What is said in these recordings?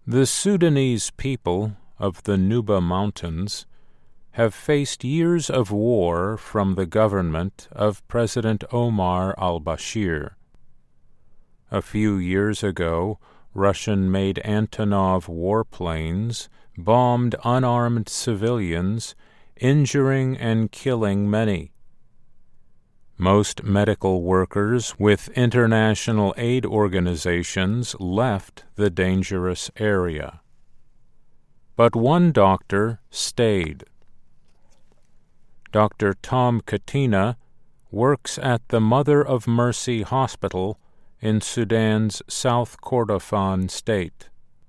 The Sudanese people of the Nuba Mountains have faced years of war from the government of President Omar al-Bashir. A few years ago, Russian-made Antonov warplanes bombed unarmed civilians, injuring and killing many. Most medical workers with international aid organizations left the dangerous area. But one doctor stayed. Dr. Tom Katina works at the Mother of Mercy Hospital in Sudan's South Kordofan state.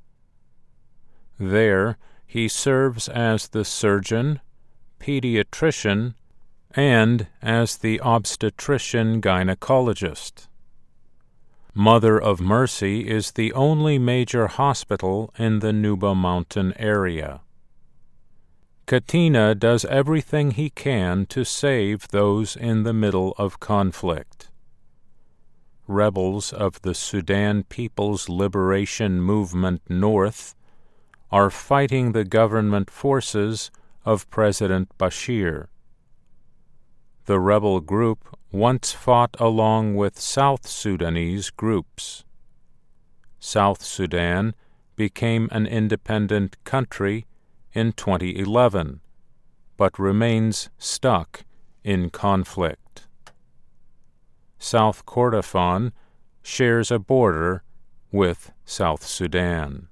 There, he serves as the surgeon, pediatrician, and as the obstetrician-gynecologist. Mother of Mercy is the only major hospital in the Nuba Mountain area. Katina does everything he can to save those in the middle of conflict. Rebels of the Sudan People's Liberation Movement North are fighting the government forces of President Bashir. The rebel group once fought along with South Sudanese groups. South Sudan became an independent country in 2011, but remains stuck in conflict. South Kordofan shares a border with South Sudan.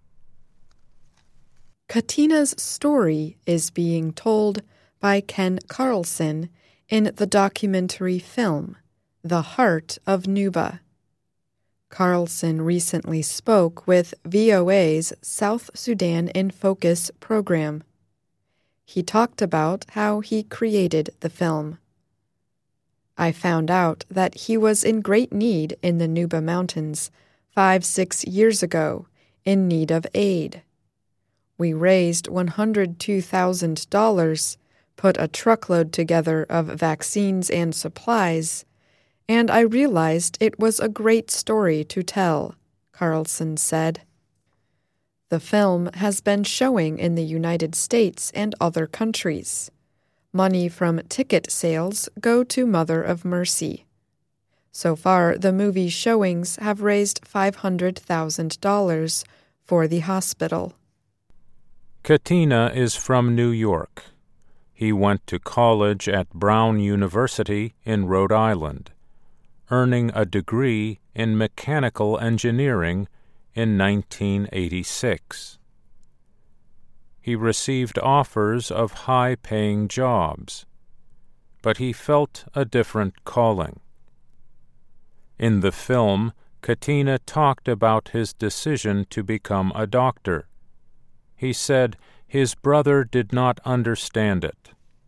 Katina's story is being told by Ken Carlson in the documentary film, The Heart of Nuba. Carlson recently spoke with VOA's South Sudan in Focus program. He talked about how he created the film. I found out that he was in great need in the Nuba Mountains 5-6 years ago, in need of aid. We raised $102,000, put a truckload together of vaccines and supplies, and I realized it was a great story to tell, Carlson said. The film has been showing in the United States and other countries. Money from ticket sales go to Mother of Mercy. So far, the movie showings have raised $500,000 for the hospital. Katina is from New York. He went to college at Brown University in Rhode Island, earning a degree in mechanical engineering in 1986. He received offers of high-paying jobs, but he felt a different calling. In the film, Katina talked about his decision to become a doctor. He said his brother did not understand it.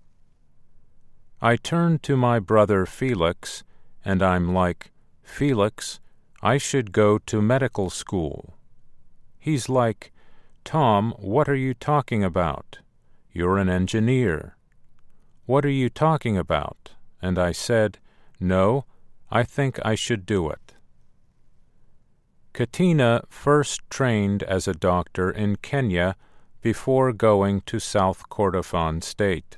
I turned to my brother Felix, and I'm like, Felix, I should go to medical school. He's like, Tom, what are you talking about? You're an engineer. What are you talking about? And I said, no, I think I should do it. Katina first trained as a doctor in Kenya before going to South Kordofan State.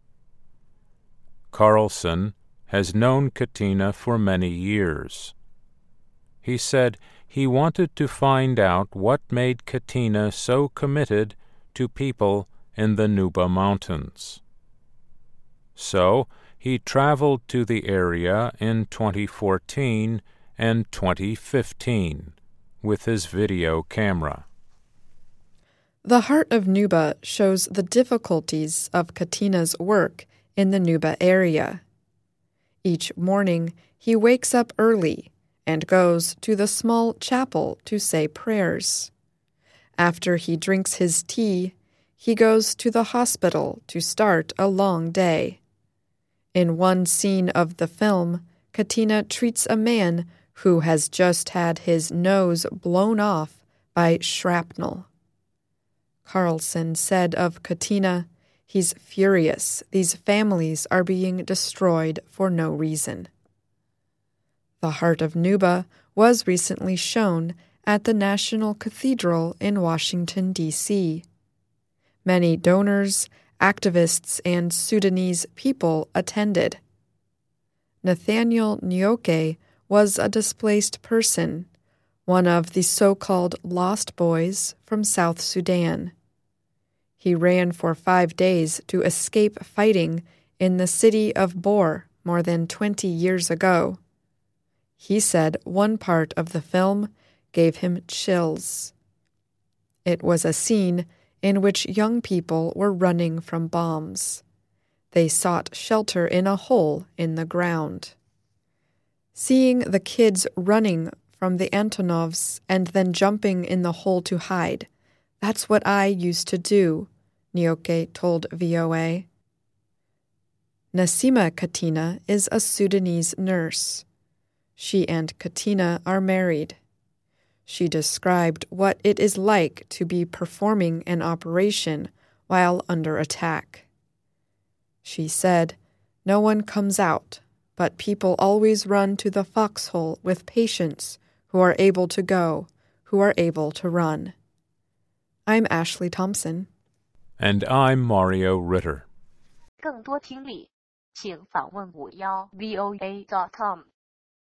Carlson has known Katina for many years. He said he wanted to find out what made Katina so committed to people in the Nuba Mountains. So he traveled to the area in 2014 and 2015 with his video camera. The Heart of Nuba shows the difficulties of Katina's work in the Nuba area. Each morning, he wakes up early and goes to the small chapel to say prayers. After he drinks his tea, he goes to the hospital to start a long day. In one scene of the film, Katina treats a man who has just had his nose blown off by shrapnel. Carlson said of Katina, he's furious these families are being destroyed for no reason. The Heart of Nuba was recently shown at the National Cathedral in Washington, D.C. Many donors, activists, and Sudanese people attended. Nathaniel Nyoke was a displaced person, one of the so-called Lost Boys from South Sudan. He ran for 5 days to escape fighting in the city of Bor more than 20 years ago. He said one part of the film gave him chills. It was a scene in which young people were running from bombs. They sought shelter in a hole in the ground. Seeing the kids running from the Antonovs and then jumping in the hole to hide, that's what I used to do, Nyoke told VOA. Nasima Katina is a Sudanese nurse. She and Katina are married. She described what it is like to be performing an operation while under attack. She said, "No one comes out, but people always run to the foxhole with patients who are able to go, who are able to run." I'm Ashley Thompson. And I'm Mario Ritter. 更多听力，请访问51voa.com。